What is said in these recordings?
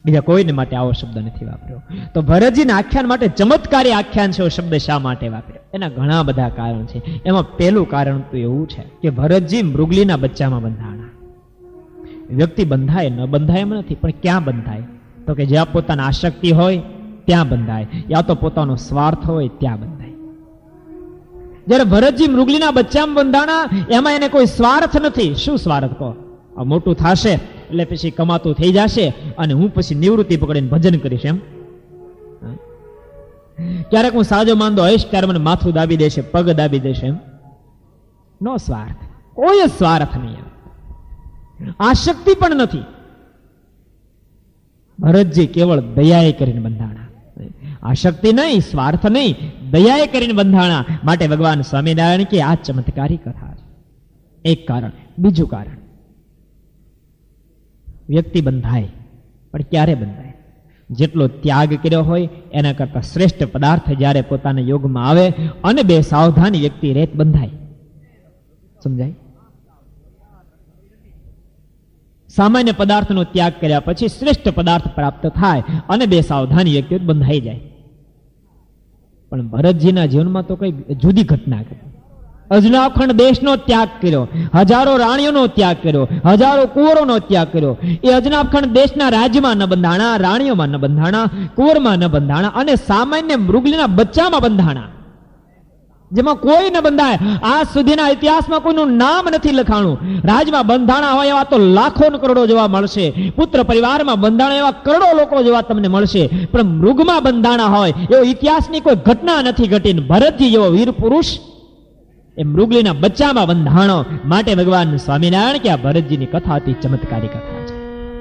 બીજા કોઈને માટે આવો શબ્દ નથી વાપર્યો. તો ભરતજીના આખ્યાન માટે ચમત્કારી આખ્યાન છે એવો શબ્દ શા માટે વાપર્યો? એના ઘણા બધા કારણ છે. એમાં પહેલું કારણ તો એવું છે કે ભરતજી મૃગલીના બચ્ચામાં બંધાણા. વ્યક્તિ બંધાય ન બંધાય એમ નથી, પણ ક્યાં બંધાય? તો કે જ્યાં પોતાના આસક્તિ હોય ત્યાં બંધાય, યા તો પોતાનો સ્વાર્થ હોય ત્યાં બંધાય. જ્યારે ભરતજી મૃગલીના બચ્ચામાં બંધાણા, એમાં એને કોઈ સ્વાર્થ નથી. શું સ્વાર્થ કહો? આ મોટું થશે એટલે પછી કમાતું થઈ જશે અને હું પછી નિવૃત્તિ પકડીને ભજન કરીશ એમ. ક્યારેક હું સાજો માંદો હઈશ ત્યારે મને માથું દાબી દેશે, પગ દાબી દેશે એમ. નો સ્વાર્થ, કોઈ સ્વાર્થ નહીં, આસક્તિ પણ નથી. ભરતજી કેવળ દયાએ કરીને બંધાણા. આસક્તિ નહીં, સ્વાર્થ નહીં, દયાએ કરીને બંધાણા. માટે ભગવાન સ્વામિનારાયણ કે આ ચમત્કારી કથા છે. એક કારણ. બીજું કારણ, વ્યક્તિ બંધાય પણ ક્યારે બંધાય? જેટલો ત્યાગ કર્યો હોય એના કરતા શ્રેષ્ઠ પદાર્થ જ્યારે પોતાના યોગમાં આવે અને બે સાવધાની વ્યક્તિ રેત બંધાય. સમજાય? સામાન્ય પદાર્થનો ત્યાગ કર્યા પછી શ્રેષ્ઠ પદાર્થ પ્રાપ્ત થાય અને બે સાવધાની વ્યક્તિઓ બંધાઈ જાય. પણ ભરતજીના જીવનમાં તો કઈ જુદી ઘટના કરી. અજનાખંડ દેશનો ત્યાગ કર્યો, હજારો રાણીઓનો ત્યાગ કર્યો, હજારો કુંવરોનો ત્યાગ કર્યો. એ અજનાખંડ દેશના રાજ્યમાં ન બંધાણા, રાણીઓમાં ન બંધાણા, કુંવરમાં ન બંધાણા અને સામાન્ય મૃગલીના બચ્ચામાં બંધાણા, જેમાં કોઈ ન બંધાય. આજ સુધીના ઇતિહાસમાં કોઈનું નામ નથી લખાણું. રાજમાં બંધાણા હોય એવા તો લાખો કરોડો જોવા મળશે, પુત્ર પરિવારમાં બંધાણા એવા કરોડો લોકો જોવા તમને મળશે, પણ મૃગમાં બંધાણા હોય એવો ઇતિહાસની કોઈ ઘટના નથી ઘટી. ભરતજી જેવો વીર પુરુષ એ મૃગલીના બચ્ચામાં બંધાણો. માટે ભગવાન સ્વામિનારાયણ કે આ ભરતજીની કથા અતિ ચમત્કારી કથા છે.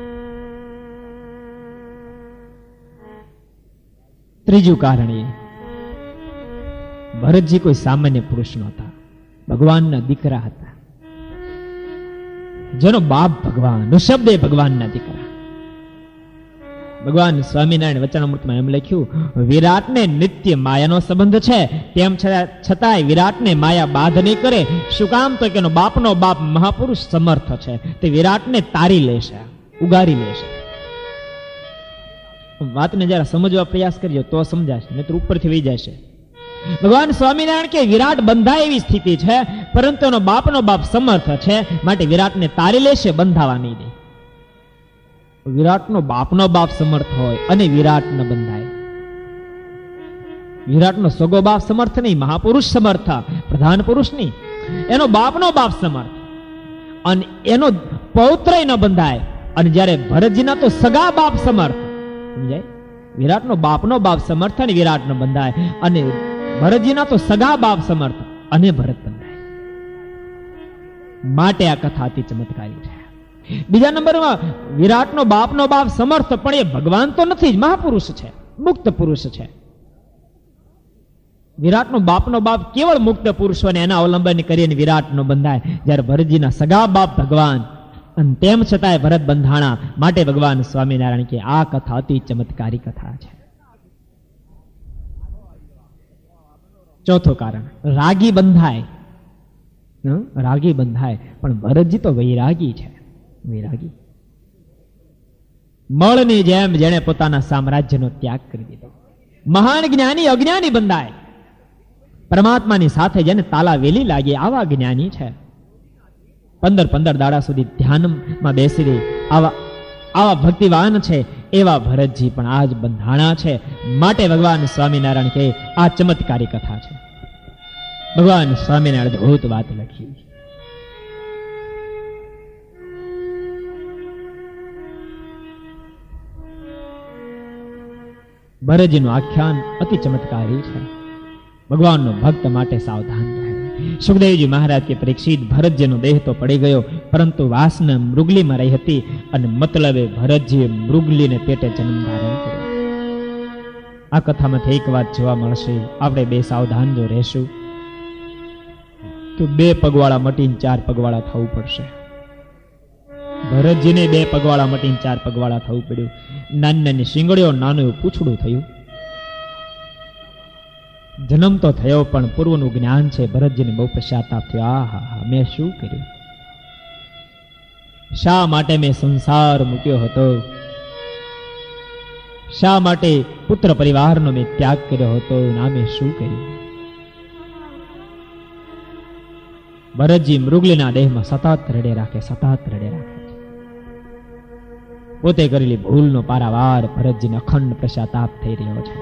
ત્રીજું કારણ એ, ભરતજી કોઈ સામાન્ય પુરુષ નહોતા, ભગવાનના દીકરા હતા. જેનો બાપ ભગવાન, ઋષભદેવ ભગવાનના દીકરા. ભગવાન સ્વામિનારાયણ વચનામૃતમાં એમ લખ્યું, વિરાટને નિત્ય માયાનો સંબંધ છે, તેમ છતાંય વિરાટને માયા બાધ નહીં કરે. શું કામ? તો કે એનો બાપનો બાપ મહાપુરુષ સમર્થ છે, તે વિરાટને તારી લેશે, ઉગારી લેશે. વાતને જરા સમજવા પ્રયાસ કરજો તો સમજાશે, નહીં તો ઉપરથી વહી જશે. ભગવાન સ્વામિનારાયણ કે વિરાટ બંધાય એવી સ્થિતિ છે, પરંતુ એનો બાપનો બાપ સમર્થ છે, માટે વિરાટને તારી લેશે, બંધાવા નહીં દે. વિરાટનો બાપનો બાપ સમર્થ હોય અને વિરાટ ન બંધાય. વિરાટનો સગો બાપ સમર્થ નહીં, મહાપુરુષ સમર્થ, પ્રધાન પુરુષ નહીં, એનો બાપનો બાપ સમર્થ અને એનો પૌત્ર ન બંધાય. અને જ્યારે ભરતજીના તો સગા બાપ સમર્થ, સમજાય? વિરાટનો બાપનો બાપ સમર્થ અને વિરાટ ન બંધાય, અને ભરતજીના તો સગા બાપ સમર્થ અને ભરત બંધાય. માટે આ કથા અતિ ચમત્કારી છે. બીજા નંબરમાં, વિરાટનો બાપનો બાપ સમર્થ, પણ એ ભગવાન તો નથી જ, મહાપુરુષ છે, મુક્ત પુરુષ છે. વિરાટનો બાપનો બાપ કેવળ મુક્ત પુરુષોને એના અવલંબન કરીને વિરાટ નો બંધાય. જ્યારે ભરતજીના સગા બાપ ભગવાન, અને તેમ છતાંય ભરત બંધાણા. માટે ભગવાન સ્વામિનારાયણ કે આ કથા અતિ ચમત્કારી કથા છે. ચોથું કારણ, રાગી બંધાય. રાગી બંધાય, પણ ભરતજી તો વૈરાગી છે. વૈરાગી, મળની જેમ જેણે પોતાના સામ્રાજ્યનો ત્યાગ કરી દીધો. મહાન જ્ઞાની અજ્ઞાની બંધાય. પરમાત્માની સાથે જેને તાલા વેલી લાગી આવા જ્ઞાની છે. 15 દાડા સુધી ધ્યાનમાં બેસી રહી આવા ભક્તિવાન છે. એવા ભરતજી પણ આજ બંધાણા છે. માટે ભગવાન સ્વામિનારાયણ કે આ ચમત્કારી કથા છે. ભગવાન સ્વામિનારાયણ અદ્ભુત વાત લખી. ભરતજીનું આખ્યાન અતિ ચમત્કારી છે. ભગવાનનો ભક્ત માટે સાવધાન રહે. સુખદેવજી મહારાજ કે પરીક્ષિત, ભરતજીનો દેહ તો પડી ગયો, પરંતુ વાસના મૃગલીમાં રહી હતી, અને મતલબે ભરતજીએ મૃગલીને પેટે જન્મ ધારણ કર્યો. આ કથામાંથી એક વાત જોવા મળશે, આપણે બે સાવધાન જો રહેશું તો 2 પગવાળા મટીને 4 પગવાળા થવું પડશે. ભરતજીને 2 પગવાળા મટીને 4 પગવાળા થવું પડ્યું. નાની નાની શિંગડીઓ, નાનું એવું પૂછડું થયું. જન્મ તો થયો, પણ પૂર્વનું જ્ઞાન છે. ભરતજીને બહુ પશ્ચાતાપ થયો. આહા, મેં શું કર્યું? શા માટે મેં સંસાર મૂક્યો હતો? શા માટે પુત્ર પરિવારનો મેં ત્યાગ કર્યો હતો, નામે શું કર્યું? ભરતજી મૃગલીના દેહમાં સતત રડે રાખે, સતત રડે રાખે. પોતે કરેલી ભૂલનો પારાવાર ભરતજીને અખંડ પશ્ચાતાપ થઈ રહ્યો છે.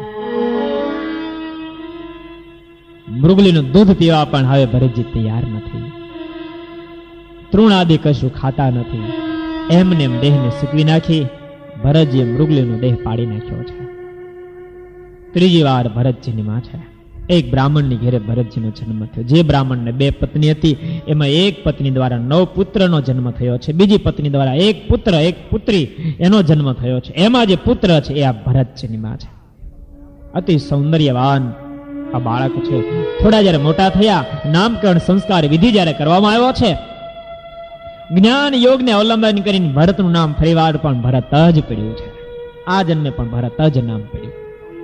મૃગલીનું દૂધ પીવા પણ હવે ભરતજી તૈયાર નથી. તૃણ આદિ કશું ખાતા નથી. એમને એમ દેહને સૂકવી નાખી ભરતજીએ મૃગલીનો દેહ પાડી નાખ્યો છે. ત્રીજી વાર ભરતજીની માં છે. એક બ્રાહ્મણની ઘેરે ભરતજીનો જન્મ થયો. જે બ્રાહ્મણને 2 પત્ની હતી, એમાં એક પત્ની દ્વારા 9 પુત્રનો જન્મ થયો છે. બીજી પત્ની દ્વારા 1 પુત્ર 1 પુત્રી એનો જન્મ થયો છે. એમાં જે પુત્ર છે એ આ ભરતજીની માં છે. અતિ સૌંદર્યવાન આ બાળક છે. થોડા જયારે મોટા થયા, નામકરણ સંસ્કાર વિધિ જયારે કરવામાં આવ્યો છે, જ્ઞાન યોગને અવલંબન કરીને ભરતનું નામ ફરીવાર પણ ભરત જ પડ્યું છે. આ જન્મે પણ ભરત જ નામ પડ્યું.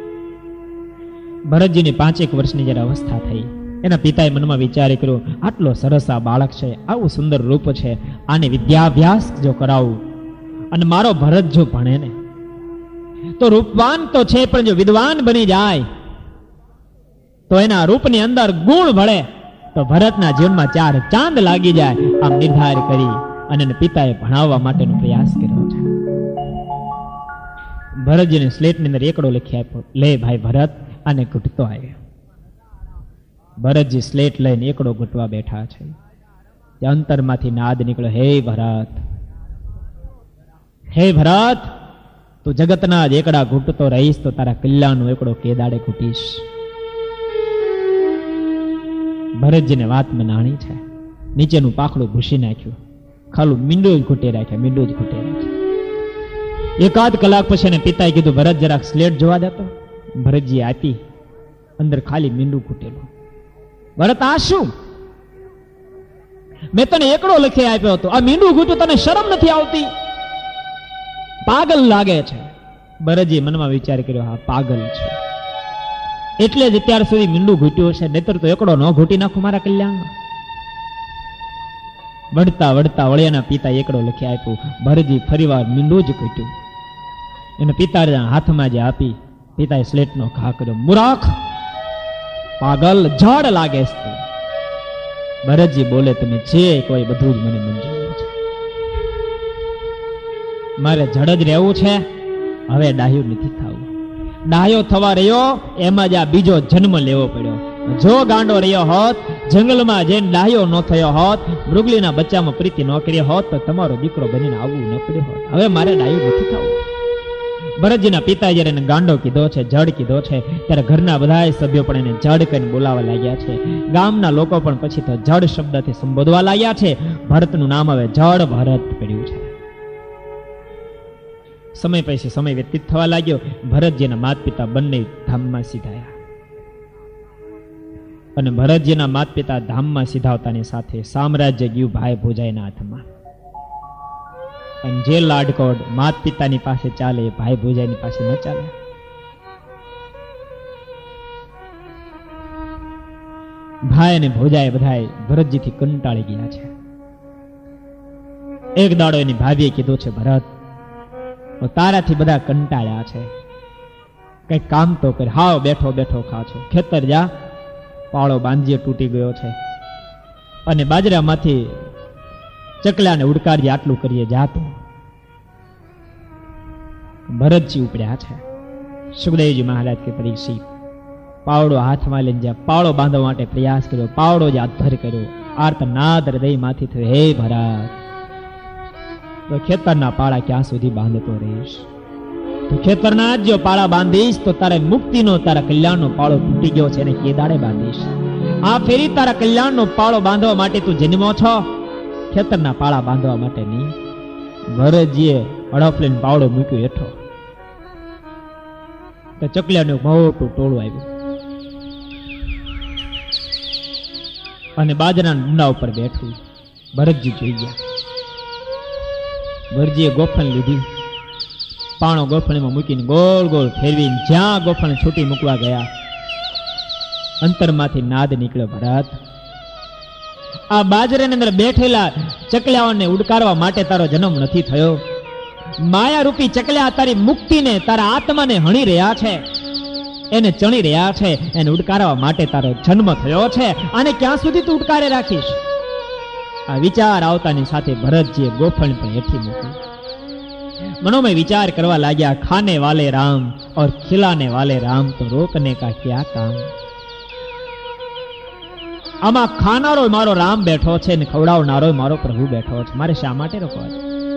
ભરતજીની 5 વર્ષની જયારે અવસ્થા થઈ, એના પિતાએ મનમાં વિચાર કર્યો, આટલો સરસ આ બાળક છે, આવું સુંદર રૂપ છે, આને વિદ્યાભ્યાસ જો કરાવું અને મારો ભરત જો ભણે ને તો રૂપવાન તો છે, પણ જો વિદ્વાન બની જાય તો એના રૂપની અંદર ગુણ ભળે તો ભરતના જીવનમાં 4 ચાંદ લાગી જાય. આમ નિર્ધાર કરી અને પિતાએ ભણાવવા માટેનો પ્રયાસ કર્યો છે. ભરતજીને સ્લેટની અંદર એકડો લખી આપ્યો, લે ભાઈ ભરત, આને ઘૂંટતો આવ્યો. ભરતજી સ્લેટ લઈને એકડો ઘૂંટવા બેઠા છે. અંતરમાંથી નાદ નીકળ્યો, હે ભરત, હે ભરત, તું જગતના જ એકડા ઘૂંટતો રહીશ તો તારા કલ્યાણનો એકડો કેદાડે ઘૂંટીશ. ભરતજીને વાતમાં નાણી છે. નીચેનું પાખડું ભૂસી નાખ્યું, ખાલું મીંડું જ ઘૂંટી રાખ્યા, મીંડું જ ઘૂંટી રાખ્યા. એકાદ કલાક પછી એને પિતાએ કીધું, ભરત જરાક સ્લેટ જોવા દેતો. ભરતજી આપી, અંદર ખાલી મીંડું ઘૂંટેલું. ભરત, આ શું? મેં તને એકડો લખી આપ્યો હતો, આ મીંડું ઘૂંટ્યું, તને શરમ નથી આવતી? પાગલ લાગે છે. ભરતજી મનમાં વિચાર કર્યો, હા પાગલ છે, એટલે જ અત્યાર સુધી મીંડું ઘૂંટ્યું છે, નહીતર તો એકડો ન ઘૂંટી નાખું મારા કલ્યાણમાં. વળતા વળતા વળિયાના પિતા એકડો લખી આપ્યું. ભરતજી ફરીવાર મીંડું જ ઘૂંટ્યું. એને પિતાના હાથમાં જે આપી, પિતાએ સ્લેટનો ઘા કર્યો. મૂર્ખ, પાગલ, જડ લાગે છે. ભરતજી બોલે, તમે જે કોઈ બધું જ મને મંજૂર છે. મારે જડ જ રહેવું છે, હવે ડાહ્યો નથી થવું. ડાહ્યો થવા રહ્યો એમાં જ આ બીજો જન્મ લેવો પડ્યો. જો ગાંડો રહ્યો હોત, જંગલમાં જઈને ડાહ્યો ન થયો હોત, મૃગલીના બચ્ચામાં પ્રીતિ ન કરી હોત, તો તમારો દીકરો બનીને આવવું ન પડ્યો હોત. હવે મારે ડાહ્યો નથી થવું. ભરતજીના પિતાએ જયારે એને ગાંડો કીધો છે, જડ કીધો છે, ત્યારે ઘરના બધા સભ્યો પણ એને જડ કહીને બોલાવવા લાગ્યા છે. ગામના લોકો પણ પછી તો જડ શબ્દથી સંબોધવા લાગ્યા છે. ભરતનું નામ હવે જડ ભરત પડ્યું છે. સમય પછી સમય વ્યતીત થવા લાગ્યો. ભરતજીના માતા પિતા બંને ધામમાં સીધાયા. અને ભરતજીના માતા પિતા ધામમાં સીધાવતાની સાથે સામ્રાજ્ય ગયું ભાઈ ભોજાઈના હાથમાં. અને જે લાડકોડ માતા પિતાની પાસે ચાલે એ ભાઈ ભોજાઈની પાસે ન ચાલે. ભાઈ અને ભોજાઈ બધા ભરતજીથી કંટાળી ગયા છે. એક દાડો એની ભાભીએ કીધું છે, ભરત, તારાથી બધા કંટાળ્યા છે, કઈ કામ તો કર. હાવ બેઠો બેઠો ખા છો, ખેતર જા, પાળો બાંધીએ તૂટી ગયો છે, અને બાજરામાંથી ચકલાને ઉડકારજે, આટલું કરીએ જાતું. ભરતજી ઉપડ્યા છે. સુખદેવજી મહારાજ કે પરીક્ષિત, પાવડો હાથમાં લઈને જ્યાં પાવડો બાંધવા માટે પ્રયાસ કર્યો, પાવડો જ આધર કર્યો, આર્તનાદ હૃદયમાંથી થયો, હે ભરત, તો ખેતરના પાળા ક્યાં સુધી બાંધતો રહીશ? તો ખેતરના જ જો પાળા બાંધીશ તો તારે મુક્તિનો, તારા કલ્યાણનો પાળો તૂટી ગયો છે, એને કેદાડે બાંધીશ. આ ફેરી તારા કલ્યાણનો પાળો બાંધવા માટે તું જન્મો છો, ખેતરના પાળા બાંધવા માટે નહીં. ભરતજીએ હડફ લઈને પાવડો મૂક્યો હેઠો, તો ચકલિયાનું મોટું ટોળું આવ્યું અને બાજરાના ડુંડા ઉપર બેઠું. ભરતજી જોઈ ગયા. ભરતજીએ ગોફણ લીધી, પાણો ગોફણીમાં મૂકીને ગોળ ગોળ ફેરવીને જ્યાં ગોફણ છૂટી મૂકવા ગયા, અંતરમાંથી નાદ નીકળ્યો, ભરત, આ બાજરાની અંદર બેઠેલા ચકલિયાઓને ઉડકારવા માટે તારો જન્મ નથી થયો. માયા રૂપી ચકલ્યા તારી મુક્તિને, તારા આત્માને હણી રહ્યા છે, એને ચણી રહ્યા છે. એને ઉડકારવા માટે તારો જન્મ થયો છે. અને ક્યાં સુધી તું ઉડકારે રાખીશ? આ વિચાર આવતાની સાથે ભરતજીએ ગોફણ પણ હેઠી મૂકી. मनोमय विचार करवा लाग्या, खाने वाले राम और खिलाने वाले राम तो रोकने का क्या काम. આમાં ખાનારો મારો રામ બેઠો છે ને ખવડાવનારો મારો પ્રભુ બેઠો છે, મારે શા માટે રોકવા?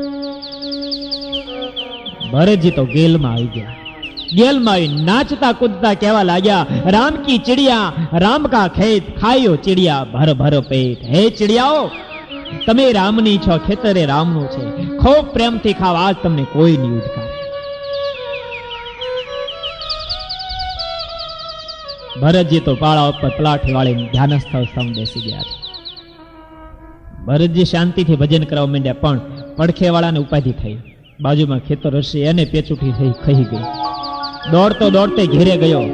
ભરતજી તો ગેલમાં આવી ગયા. ગેલમાં આવી નાચતા કૂદતા કહેવા લાગ્યા, રામ કી ચિડિયા રામ કા ખેત ખાયો ચિડિયા ભર ભર પેટ. હે ચિડિયાઓ, તમે રામની છો, ખેતરે રામનું છે, ખૂબ પ્રેમથી ખાવ, આજ તમને કોઈ નહીં ઉડકારે. ભરતજી તો પાળા ઉપર પલાઠી વાળી ધ્યાનસ્થ અવસ્થામાં બેસી ગયા છે. ભરતજી શાંતિથી ભજન કરવા માંડ્યા, પણ પડખે વાળાને ઉપાધિ થઈ. બાજુમાં ખેતર હશે, એને પેચુઠી થઈ ખહી ગઈ. દોડતો દોડતે ઘેરે ગયો.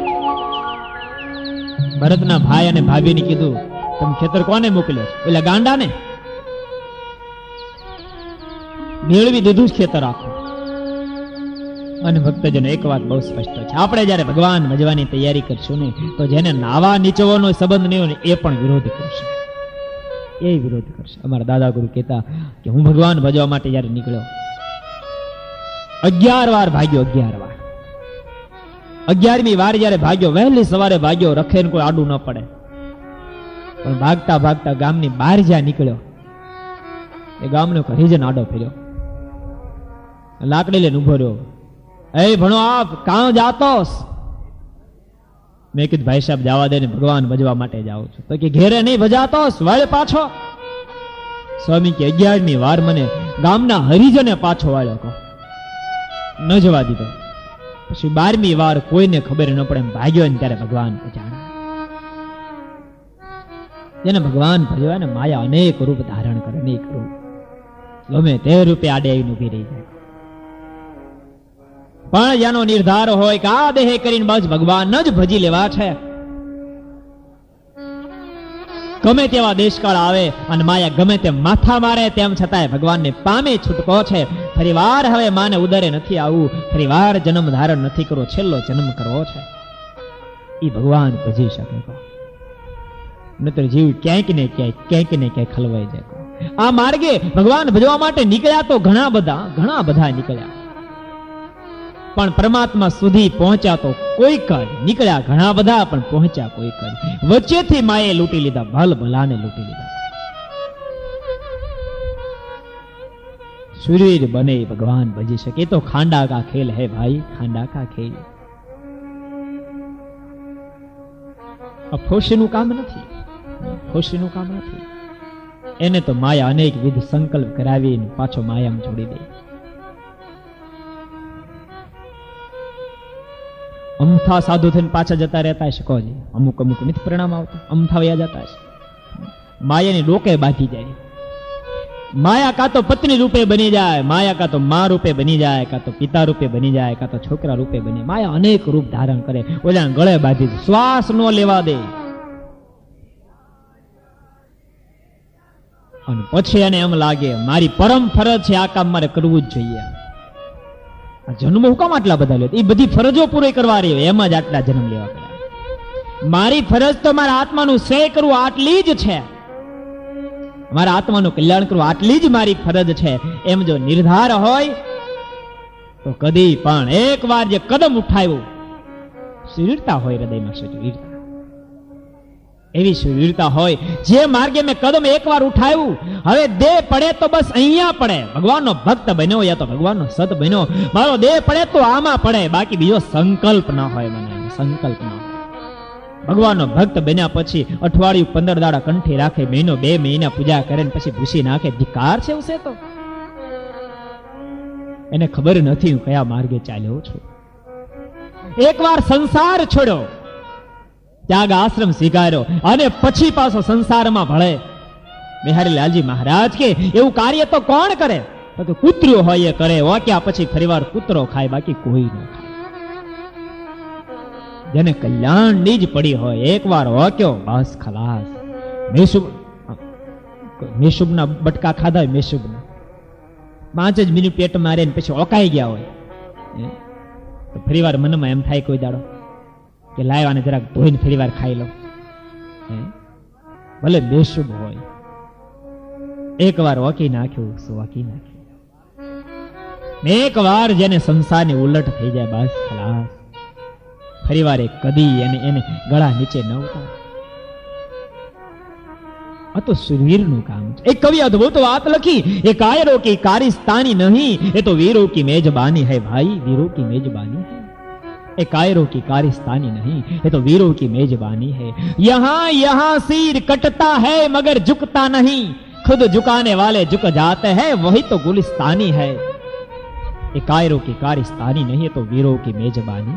ભરતના ભાઈ અને ભાભીને કીધું, તમે ખેતર કોને મોકલ્યો? એટલે ગાંડા ને મેળવી દીધું ખેતર આખું. અને ભક્તજનો એક વાત બહુ સ્પષ્ટ છે, આપણે જયારે ભગવાન ભજવાની તૈયારી કરશું ને, તો જેને નાવા નીચવાનો સંબંધ નહીં હોય ને એ પણ વિરોધ કરશે, એ વિરોધ કરશે. અમારા દાદા ગુરુ કહેતા કે હું ભગવાન ભજવા માટે જયારે નીકળ્યો, 11 વાર ભાગ્યો. 11 વાર. 11મી વાર જયારે ભાગ્યો, વહેલી સવારે ભાગ્યો, રખે કોઈ આડું ન પડે. પણ ભાગતા ભાગતા ગામની બહાર જ્યાં નીકળ્યો, એ ગામનો હરિજન આડો ફેર્યો, લાકડી લઈને ઉભો રહ્યો. એ ભણો આપ કાં જાતોસ? મેં કીધું ભાઈ સાહેબ જવા દે ને, ભગવાન ભજવા માટે જાઉં છું. તો કે ઘેરે નહીં ભજાતોસ, વળ પાછો. સ્વામી કે 11મી વાર મને ગામના હરિજને પાછો વાળ્યો, કહો ન જવા દીધો. પછી 12મી વાર કોઈને ખબર ન પડે એમ ભાગ્યો ને ત્યારે ભગવાન જાણે. જેને ભગવાન ભજવા ને માયા અનેક રૂપ ધારણ કરે, અનેક રૂપ. ગમે તે રૂપે આડે આવીને ઉભી રહી જાય. પણ જેનો નિર્ધાર હોય કે આ દેહ કરીને બસ ભગવાન જ ભજી લેવા છે, ગમે તેવા દેશકાળ આવે અને માયા ગમે તેમ માથા મારે, તેમ છતાંય ભગવાનને પામે છૂટકો છે. ફરી વાર હવે માને ઉદરે નથી આવવું, ફરી વાર જન્મ ધારણ નથી કરવો, છેલ્લો જન્મ કરવો છે. એ ભગવાન ભજી શકે. નતર જીવ ક્યાંક ને ક્યાંક ખલવાઈ જાય. આ માર્ગે ભગવાન ભજવા માટે નીકળ્યા તો ઘણા બધા નીકળ્યા, પણ પરમાત્મા સુધી પહોંચ્યા તો કોઈક જ. નીકળ્યા ઘણા બધા, પણ પહોંચ્યા કોઈક જ. વચ્ચેથી માએ લૂંટી લીધા, ભલ ભલાને લૂંટી લીધા. શૂરવીર બને ભગવાન ભજી શકે, તો ખાંડા કા ખેલ હે ભાઈ, ખાંડા કા ખેલ. ફોશીનું કામ નથી, ખુશીનું કામ નથી. એને તો માયા અનેક વિધ સંકલ્પ કરાવીને પાછો માયામાં જોડી દે. અમથા સાધુ થઈને પાછા જતા રહેતા છે કોજી, અમુક નથી પરિણામ આવતા, અમથા વયા જતા છે. માયાની ડોકે બાંધી જાય. માયા કાં તો પત્ની રૂપે બની જાય, માયા કાં તો મા રૂપે બની જાય, કાં તો પિતા રૂપે બની જાય, કાં તો છોકરા રૂપે બને. માયા અનેક રૂપ ધારણ કરે. ઓલા ગળે બાંધી શ્વાસ ન લેવા દે, અને પછી એને એમ લાગે મારી પરમ ફરજ છે, આ કામ મારે કરવું જ જોઈએ. આ જન્મ હું કામ આટલા બધા લે? એ બધી ફરજો પૂરી કરવા રહી, એમાં જ આટલા જન્મ લેવા પડ્યા. મારી ફરજ તો મારા આત્માનું શ્રેય કરવું આટલી જ છે, મારા આત્માનું કલ્યાણ કરવું આટલી જ મારી ફરજ છે. એમ જો નિર્ધાર હોય તો કદી પણ એક વાર જે કદમ ઉઠાવ્યું, સુવીરતા હોય હૃદયમાં, સુવીરતા એવી સુવીરતા હોય, જે માર્ગે મેં કદમ એકવાર ઉઠાવ્યું, હવે દેહ પડે તો બસ અહીંયા પડે. ભગવાનનો ભક્ત બન્યો યા તો ભગવાનનો સત બન્યો, મારો દેહ પડે તો આમાં પડે, બાકી બીજો સંકલ્પ ના હોય મને, સંકલ્પ ના હોય. ભગવાનનો ભક્ત બન્યા પછી અઠવાડિયું 15 દાડા કંઠી રાખે, મહિનો 2 મહિના પૂજા કરે ને પછી ભૂસી નાખે, ધિકાર છે ઉસે તો. એને ખબર નથી હું કયા માર્ગે ચાલ્યો છું. એકવાર સંસાર છોડ્યો, ત્યાગ આશ્રમ સ્વીકાર્યો, અને પછી પાછો સંસારમાં ભળે. બિહારીલાલજી મહારાજ કે એવું કાર્ય તો કોણ કરે? તો કે કૂતરો હોય એ કરે, વાક્યા પછી ફરીવાર કૂતરો ખાય, બાકી કોઈ ન ખાય. જેને કલ્યાણની જ પડી હોય, એકવાર વાક્યો બસ ખલાસ. મેશુબના બટકા ખાધા હોય, 5 જ મિનિટ પેટ મારે ને પછી ઓકાઈ ગયા હોય તો ફરી વાર મનમાં એમ થાય કોઈ દાડો કે લાવવાને જરાક ધોઈને ફરી વાર ખાઈ લો. ભલે બેશુભ હોય, એક વાર ઓકી નાખ્યું શું ઓકી નાખ્યું. એક વાર જેને સંસારની ઉલટ થઈ જાય બસ ખલાસ. ફરી વાર કદી એને ગળા નીચે ન ઉતારે. આ તો સુરવીરનું કામ છે. એક કવિ અદ્ભુત વાત લખી, એ કાયરો કી કારિસ્તાની નહીં, એ તો વીરો કી મેજબાની है भाई, वीरों की मेजबानी है. ए कायरों की कारिस्तानी नहीं, ये तो वीरों की मेजबानी है. यहाँ यहाँ सिर कटता है मगर झुकता नहीं, खुद झुकाने वाले झुक जाते हैं, वही तो गुलिस्तानी है. ए कायरों की कारिस्तानी नहीं, ये तो वीरों की मेजबानी.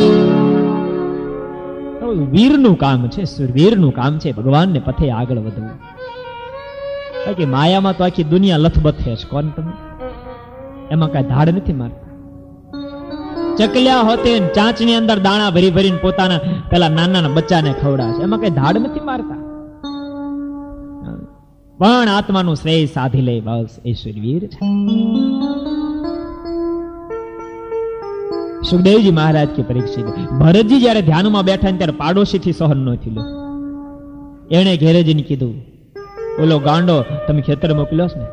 તો વીરનું કામ છે, સુરવીરનું કામ છે ભગવાનને પથે આગળ વધવું. કે માયામાં તો આખી દુનિયા લથબથે છે. કોણ તમે? એમાં કઈ ધાડ નથી મારતા. ચકલ્યા હોતે ચાંચની અંદર દાણા ભરી ભરીને પોતાના પેલા નાના બચ્ચાને ખવડાવે છે. એમાં કઈ ધાડ નથી મારતા. પણ આત્માનું શ્રેય સાધી લે બસ એ સુરવીર છે. સુખદેવજી મહારાજ કે પરીક્ષિત, ભરતજી જયારે ધ્યાનમાં બેઠા ને ત્યારે પાડોશી થી સહન ન થયું. એને ઘેરે જઈને કીધું, ઓલો ગાંડો તમે ખેતર મોકલ્યો છે ને,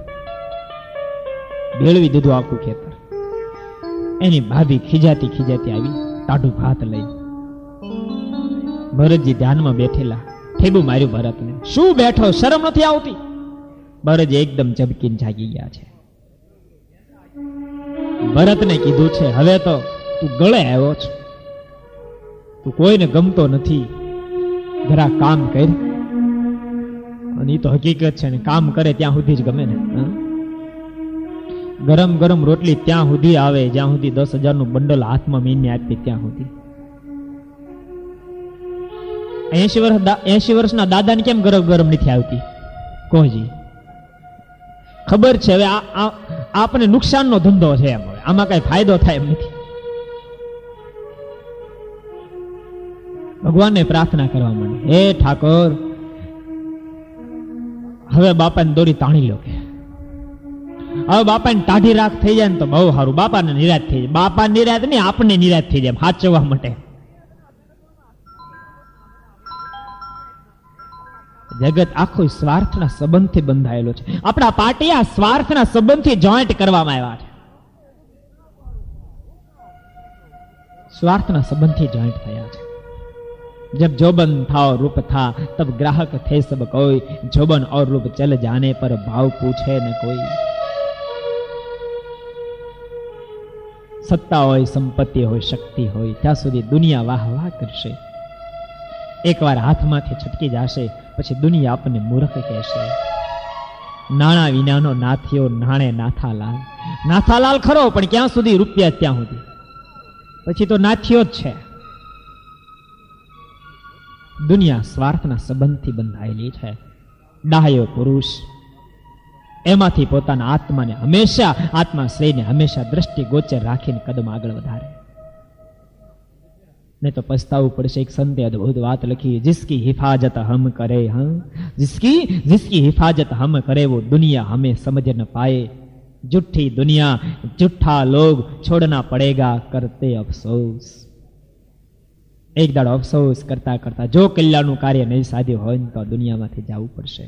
ભેળવી દીધું આખું ખેતર. એની ભાભી ખીજાતી ખીજાતી આવી ટાઢું ભાત લઈ. ભરતજી ધ્યાનમાં બેઠેલા, ઠેબુ માર્યું ભરતને. શું બેઠો, શરમ નથી આવતી? ભરતજી એકદમ ઝબકીને જાગી ગયા છે. ભરતને કીધું છે, હવે તો તું ગળે આવ્યો છે, તું કોઈને ગમતો નથી, જરા કામ કર. અને એ તો હકીકત છે ને, કામ કરે ત્યાં સુધી જ ગમે ને. ગરમ ગરમ રોટલી ત્યાં સુધી આવે જ્યાં સુધી 10,000 નું બંડલ હાથમાં મીને આપી ત્યાં સુધી. 80 વર્ષના દાદાને કેમ ગરમ ગરમ નથી આવતી? કોજી ખબર છે. હવે આપણે નુકસાનનો ધંધો છે એમ, આમાં કઈ ફાયદો થાય એમ નથી. ભગવાનને પ્રાર્થના કરવા માંડે, હે ઠાકોર હવે બાપાને દોરી તાણી લો. કે હવે બાપાને ટાઢી રાખ થઈ જાય ને તો બહુ સારું. બાપાને નિરાશ થઈ જાય. બાપા નિરાશ નહીં, આપણને નિરાશ થઈ જાય સાચવવા માટે. જગત આખો સ્વાર્થના સંબંધથી બંધાયેલો છે. આપણા પાટિયા સ્વાર્થના સંબંધથી જોઈન્ટ કરવામાં આવ્યા છે. સ્વાર્થના સંબંધથી જોઈન્ટ થયા છે. जब जोबन था और रूप था तब ग्राहक थे सब कोई, जोबन और रूप चल जाने पर भाव पूछे न कोई. सत्ता હોય, સંપત્તિ હોય, શક્તિ હોય, ત્યાં સુધી દુનિયા વાહ વાહ કરશે. એકવાર હાથમાંથી છટકી જશે પછી દુનિયા આપણને મૂર્ખ કહેશે. નાણા વિનાનો નાથિયો નાણે નાથાલાલ. નાથાલાલ ખરો પણ ક્યાં સુધી? રૂપિયા ત્યાં સુધી. પછી તો નાથિયો જ છે. દુનિયા સ્વાર્થના સંબંધથી બંધાયેલી છે. ડાહ્યો પુરુષ એમાંથી પોતાના આત્માને હંમેશા, આત્મા શ્રેયને હંમેશા દ્રષ્ટિ ગોચર રાખીને કદમ આગળ વધારે. नहीं तो पछतावू पड़े. एक संते अद्भुत बात लिखी, जिसकी हिफाजत हम करे, हाँ जिसकी हिफाजत हम करे वो दुनिया हमें समझ न पाए. झूठी दुनिया, झूठा लोग छोड़ना पड़ेगा करते अफसोस. एक दाड़ो अफसोस करता करता जो कल्याणનું કાર્ય નહીં સાધ્યું હોય તો દુનિયામાંથી જવું પડશે.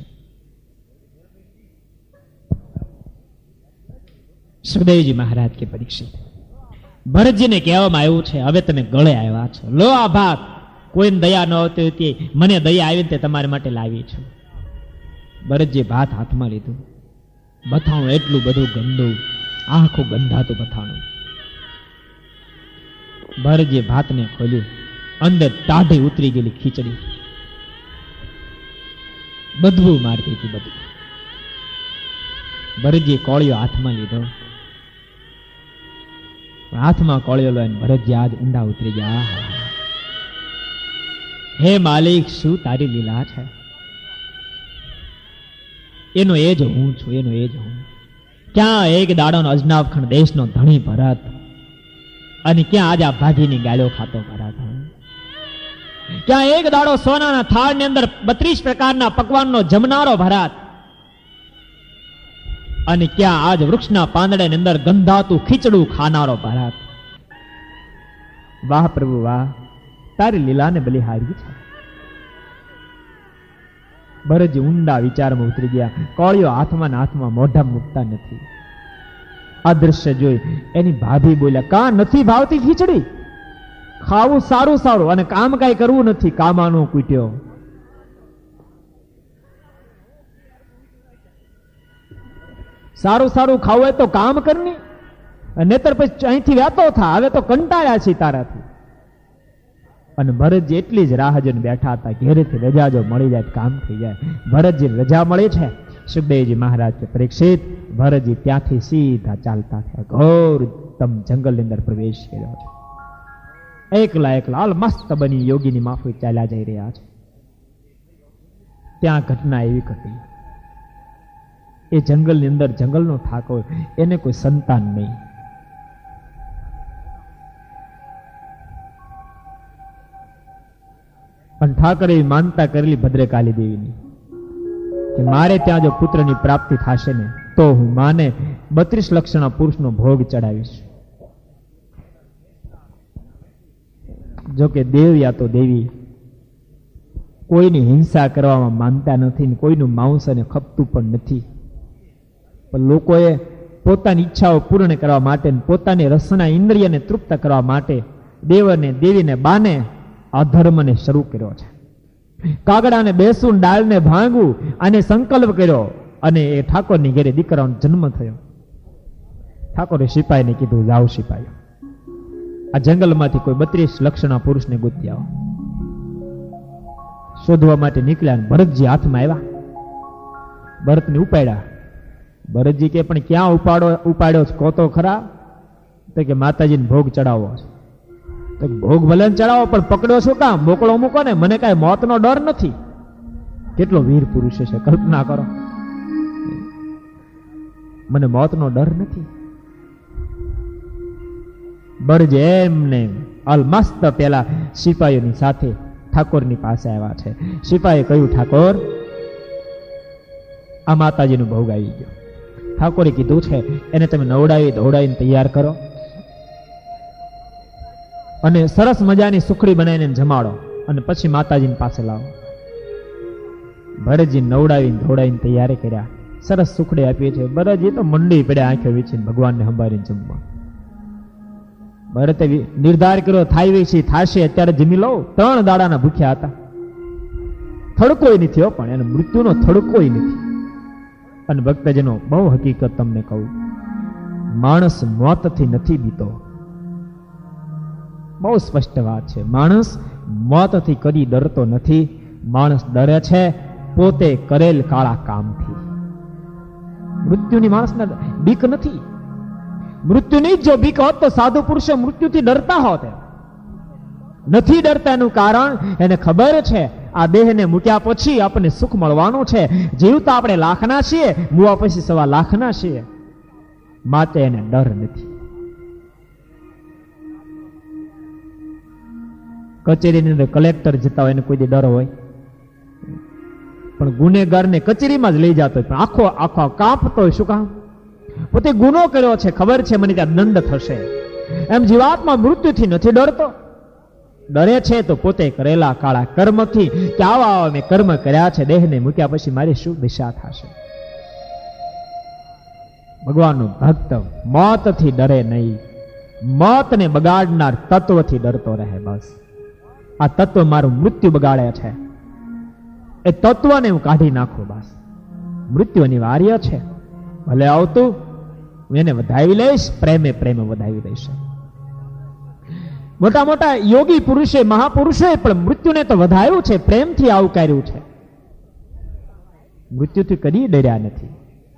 સુખદેવજી મહારાજ કે પરીક્ષિત, ભરતજીને કહેવામાં આવ્યું છે હવે તમે ગળે આવ્યા છો, લો આ ભાત. કોઈને દયા ન હોતી હતી, મને દયા આવી તે તમારા માટે લાવી છું. ભરતજી ભાત હાથમાં લીધું. બથાણું એટલું બધું ગંદુ, આખું ગંધાતું બથાણું. ભરતજી ભાતને ખોલ્યું, અંદર ટાઢી ઉતરી ગયેલી ખીચડી, બદબુ મારતી હતી બધી. ભરતજી કોળિયો હાથમાં લીધો. હાથમાં કોળિયો લઈને ભરતજી આજ ઊંડા ઉતરી ગયા. હે માલિક, શું તારી લીલા છે? એનો એ જ હું છું, એનો એ જ હું. ક્યાં એક દાડોનો અજનાબખંડ દેશનો ધણી ભરત, અને ક્યાં આજ આ ભાજીની ગાળો ખાતો ભરત. ક્યાં એક દાડો સોનાના થાળની અંદર 32 પ્રકારના પકવાનનો જમનારો ભરત, અને ક્યાં આજ વૃક્ષના પાંદડાની અંદર ગંધાતું ખીચડું ખાનારો ભારત. વાહ પ્રભુ વાહ, તારી લીલાને બલિહારી છે. ભરતજી ઊંડા વિચારમાં ઉતરી ગયા. કોળીઓ હાથમાં મોઢા મૂકતા નથી. આ દ્રશ્ય જોઈ એની ભાભી બોલ્યા, કા નથી ભાવતી ખીચડી? ખાવું સારું સારું અને કામ કઈ કરવું નથી. કામાનો કૂટ્યો. સારું સારું ખાવું હોય તો કામ કરની, નહીતર પછી અહીંથી વ્યાતો થા. હવે તો કંટાળ્યા છે તારાથી. અને ભરતજી એટલી જ રાહ જોઈને બેઠા હતા, ઘેરેથી રજા જો મળી જાય કામ થઈ જાય. ભરતજી રજા મળી છે. સુખદેવજી મહારાજ કે પરીક્ષિત, ભરતજી ત્યાંથી સીધા ચાલતા થયા. ઘોર જંગલની અંદર પ્રવેશ કર્યો છે. એકલા મસ્ત બની યોગીની માફી ચાલ્યા જઈ રહ્યા છે. ત્યાં ઘટના એવી ઘટી, એ જંગલની અંદર જંગલનો ઠાકોર, એને કોઈ સંતાન નહીં. પણ ઠાકરે માનતા કરેલી ભદ્રકાલી દેવીની કે મારે ત્યાં જો પુત્રની પ્રાપ્તિ થશે ને તો હું માને 32 લક્ષણા પુરુષનો ભોગ ચડાવીશ. જો કે દેવ યા તો દેવી કોઈની હિંસા કરવામાં માનતા નથી, કોઈનું માંસ અને ખપતું પણ નથી. પણ લોકોએ પોતાની ઈચ્છાઓ પૂર્ણ કરવા માટે, પોતાની રસના ઇન્દ્રિયને તૃપ્ત કરવા માટે દેવને દેવીને બાને અધર્મને શરૂ કર્યો છે. કાગડાને બેસું, ડાળને ભાંગવું અને સંકલ્પ કર્યો, અને એ ઠાકોરની ઘરે દીકરાનો જન્મ થયો. ઠાકોરે સિપાહીને કીધું, જાઓ સિપાહીઓ, આ જંગલમાંથી કોઈ 32 લક્ષણા પુરુષને ગોતી આવો. શોધવા માટે નીકળ્યા. ભરતજી હાથમાં આવ્યા, ભરતને ઉપાડ્યા. ભરતજી કે પણ ક્યાં ઉપાડ્યો કહો તો ખરા. તો કે માતાજીને ભોગ ચડાવવો છે. તો ભોગ ભલે ચડાવો, પણ પકડ્યો શું કામ? મોકળો મૂકો ને, મને કાંઈ મોતનો ડર નથી. કેટલો વીર પુરુષ છે, કલ્પના કરો. મને મોતનો ડર નથી. બરજ એમને અલમસ્ત પેલા સિપાહીઓની સાથે ઠાકોરની પાસે આવ્યા છે. સિપાહીએ કહ્યું, ઠાકોર, આ માતાજીનો ભોગ આવી ગયો. ઠાકોરે કીધું છે એને તમે નવડાવી ધોડાવીને તૈયાર કરો અને સરસ મજાની સુખડી બનાવીને જમાડો અને પછી માતાજીની પાસે લાવો. ભરતજી નવડાવીને ધોડાવીને તૈયારી કર્યા. સરસ સુખડી આપી છે. ભરતજી તો મંડી પડ્યા આંખો વીછીને ભગવાનને સંભાળીને જમવા. ભરતે નિર્ધાર કર્યો, થાય વેચી થાશે અત્યારે જમી લો. 3 દાડાના ભૂખ્યા હતા. થડકોય નથી હો, પણ એને મૃત્યુનો થડકોય નથી. અને ભક્તજનો, બહુ હકીકત તમને કહું, માણસ મોતથી નથી બીતો. બહુ સ્પષ્ટ વાત છે. માણસ મોતથી કદી ડરતો નથી. માણસ ડરે છે પોતે કરેલ કાળા કામથી. મૃત્યુની માણસને બીક નથી. મૃત્યુની જો બીક હોત તો સાધુ પુરુષો મૃત્યુથી ડરતા હોત. નથી ડરતા. એનું કારણ એને ખબર છે આ દેહને મૂક્યા પછી આપણને સુખ મળવાનું છે. જીવતા આપણે લાખના છીએ, મૂવા પછી 1.25 લાખના છીએ. માટે એને ડર નથી. કચેરીની અંદર કલેક્ટર જતા હોય એને કોઈ ડર હોય? પણ ગુનેગારને કચેરીમાં જ લઈ જતો હોય, પણ આખો આખો કાંપતો હોય. શું કામ? પોતે ગુનો કર્યો છે, ખબર છે મને ત્યાં દંડ થશે. એમ જીવાત્મા મૃત્યુથી નથી ડરતો. ડરે છે તો પોતે કરેલા કાળા કર્મથી, કે આવા મેં કર્મ કર્યા છે, દેહને મૂક્યા પછી મારી શું દિશા થશે. ભગવાનનો ભક્ત મોતથી ડરે નહીં. મોતને બગાડનાર તત્વથી ડરતો રહે. બસ આ તત્વ મારું મૃત્યુ બગાડે છે, એ તત્વને હું કાઢી નાખું. બસ મૃત્યુ અનિવાર્ય છે. ભલે આવતું હું એને વધાવી લઈશ, પ્રેમે પ્રેમે વધાવી દઈશ. મોટા મોટા યોગી પુરુષે, મહાપુરુષોએ પણ મૃત્યુને તો વધાર્યું છે, પ્રેમથી આવકાર્યું છે. મૃત્યુથી કદી ડર્યા નથી.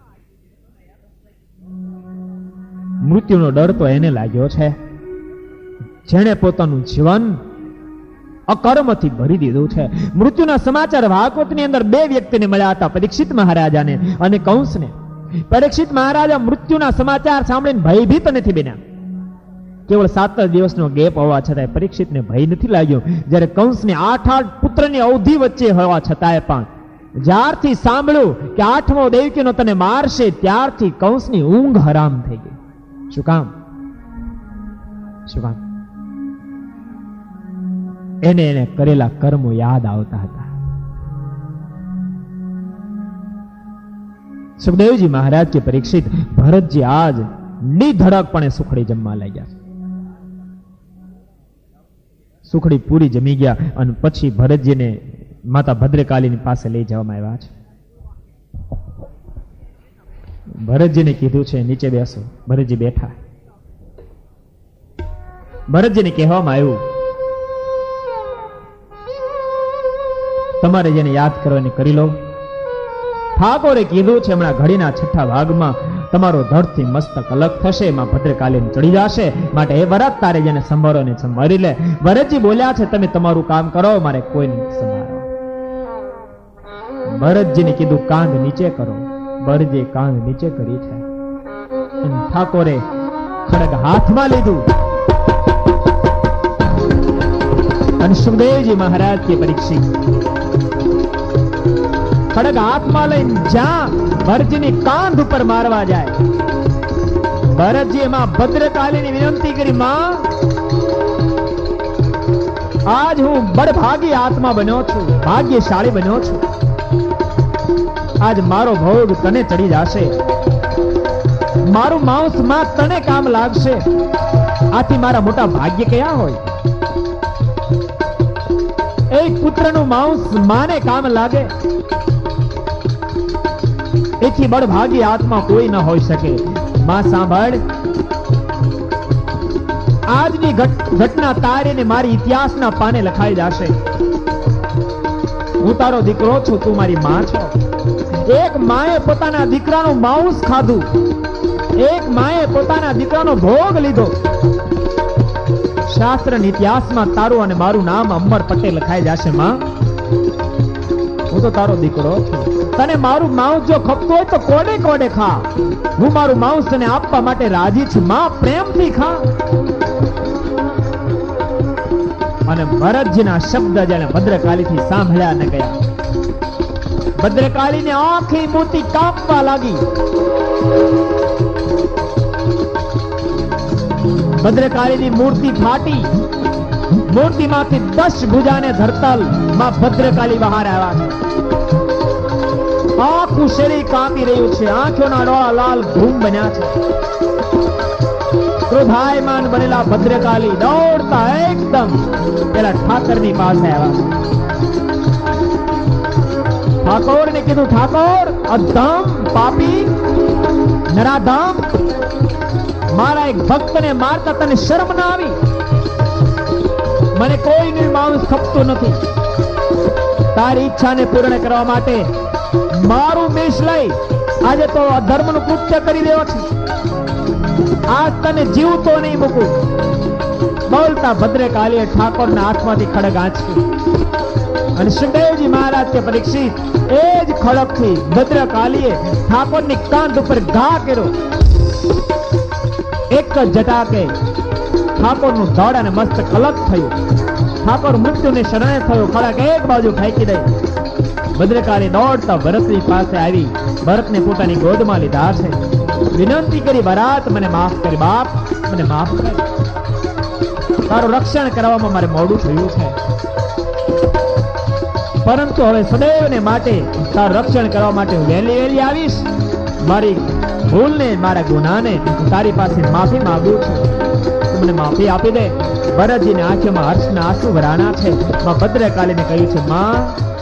મૃત્યુનો ડર તો એને લાગ્યો છે જેણે પોતાનું જીવન અકર્મથી ભરી દીધું છે. મૃત્યુના સમાચાર ભાગવતની અંદર 2 વ્યક્તિને મળ્યા હતા, પરીક્ષિત મહારાજાને અને કંસને. પરીક્ષિત મહારાજા મૃત્યુના સમાચાર સાંભળીને ભયભીત નથી બન્યા. કેવળ 7 દિવસનો ગેપ હોવા છતાંય પરીક્ષિતને ભય નથી લાગ્યો. જ્યારે કંસને 8 પુત્રની અવધિ વચ્ચે હોવા છતાંય પણ જ્યારથી સાંભળ્યું કે 8મો દેવકીનો તને મારશે ત્યારથી કંસની ઊંઘ હરામ થઈ ગઈ. શું કામ? શું કામ? એને કરેલા કર્મો યાદ આવતા હતા. સુખદેવજી મહારાજ કે પરીક્ષિત, ભરતજી આજ નિધડકપણે સુખડી જમવા લાગ્યા. સુખડી પૂરી જમી ગયા અને પછી ભરતજીને માતા ભદ્રકાલીની પાસે લઈ જવામાં આવ્યા છે. ભરતજીને કીધું છે નીચે બેસો. ભરતજી બેઠા. ભરતજીને કહેવામાં આવ્યું, તમારે જેને યાદ કરવાની કરી લો. ઠાકોરે કીધું છે હમણાં ઘડીના 6થા ભાગમાં તમારો ધડથી મસ્તક અલગ થશે, એમાં ભદ્રકાલીને ચડી જશે, માટે એ ભરત તારે જેને સંભાળો ને સંભાળી લે. ભરતજી બોલ્યા છે તમે તમારું કામ કરો, મારે કોઈ નથી સંભાળો. ભરતજીને કીધું કાંધ નીચે કરો. ભરતજી કાંધ નીચે કરી છે. ઠાકોરે ખડગ હાથમાં લીધું અને સુખદેવજી મહારાજ કે પરીક્ષિત ખડગ હાથમાં લઈને જ્યાં ભરતજીની કાંધ ઉપર મારવા જાય, ભરતજી એમાં ભદ્રકાલીની વિનંતી કરી, માં આજ હું બળભાગી આત્મા બન્યો છું, ભાગ્યશાળી બન્યો છું. આજ મારો ભોગ તને ચડી જશે, મારું માંસ માં તને કામ લાગશે. આથી મારા મોટા ભાગ્ય કયા હોય? એક પુત્રનું માંસ માને કામ લાગે, એથી બળભાગી આત્મા કોઈ ન હોઈ શકે. માં સાંભળ, આજની ઘટના તારીને મારી ઇતિહાસના પાને લખાઈ જશે. હું તારો દીકરો છું, તું મારી માં છો. એક માએ પોતાના દીકરાનું માંસ ખાધું, એક માએ પોતાના દીકરાનો ભોગ લીધો. શાસ્ત્રના ઇતિહાસમાં તારું અને મારું નામ અમર પટેલ લખાઈ જશે. માં, હું તો તારો દીકરો છું. તને મારું માંસ જો ખપતું હોય તો કોડે કોડે ખા. હું મારું માંસ તને આપવા માટે રાજી છું. માં, પ્રેમથી ખા. અને ભરતજીના શબ્દ જેને ભદ્રકાલીથી સાંભળ્યા ન ગયા, ભદ્રકાલીને આખી મૂર્તિ કાપવા લાગી. ભદ્રકાલીની મૂર્તિ ફાટી, મૂર્તિમાંથી 10 ભુજાને ધરતલ માં ભદ્રકાલી બહાર આવ્યા છે. આખું શરીર કાપી રહ્યું છે, આંખોના ડોળા લાલ ઘૂમ બન્યા છે. ક્રોધાયમાન બનેલા ભદ્રકાલી દોડતા એકદમ પેલા ઠાકરની પાસે આવ્યા. ઠાકોરને કીધું, ઠાકોર, અધમ, પાપી, નરાધમ, મારા એક ભક્તને મારતા તને શરમ ના આવી? મને કોઈનું માંસ ખપતું નથી. તારી ઈચ્છાને પૂર્ણ કરવા માટે મારું મેષ લઈ આજે તો અધર્મનું કૃત્ય કરી રહ્યો છે. આજ તને જીવતો નહીં મૂકું. બોલતા ભદ્રકાલીએ ઠાકોરના હાથમાંથી ખડગ આંચકી અને સુખદેવજી મહારાજ કે પરીક્ષિત એ જ ખડગથી ભદ્રકાલીએ ઠાકોરની કાંધ ઉપર ઘા કર્યો. એક જ જટાકે ઠાકોરનું ધડ અને મસ્તક અલગ થયું. ઠાકોર મૃત્યુને શરણે થયો. ખડગ એક બાજુ ફેંકી દઈ ભદ્રકાલી દોડતા ભરતની પાસે આવી, ભરતને પોતાની ગોદમાં લીધા છે. વિનંતી કરી, ભરત મને માફ કરી, બાપ મને માફ કર. તારું રક્ષણ કરવામાં મારે મોડું થયું છે, પરંતુ હવે સદૈવને માટે તારું રક્ષણ કરવા માટે હું વહેલી વહેલી આવીશ. મારી ભૂલને, મારા ગુનાને તારી પાસે માફી માંગુ છું. તું મને માફી આપી દે. ભરતજીની આંખોમાં હર્ષના આંસુ ભરાણા છે. માં ભદ્રકાલીને કહ્યું છે, માં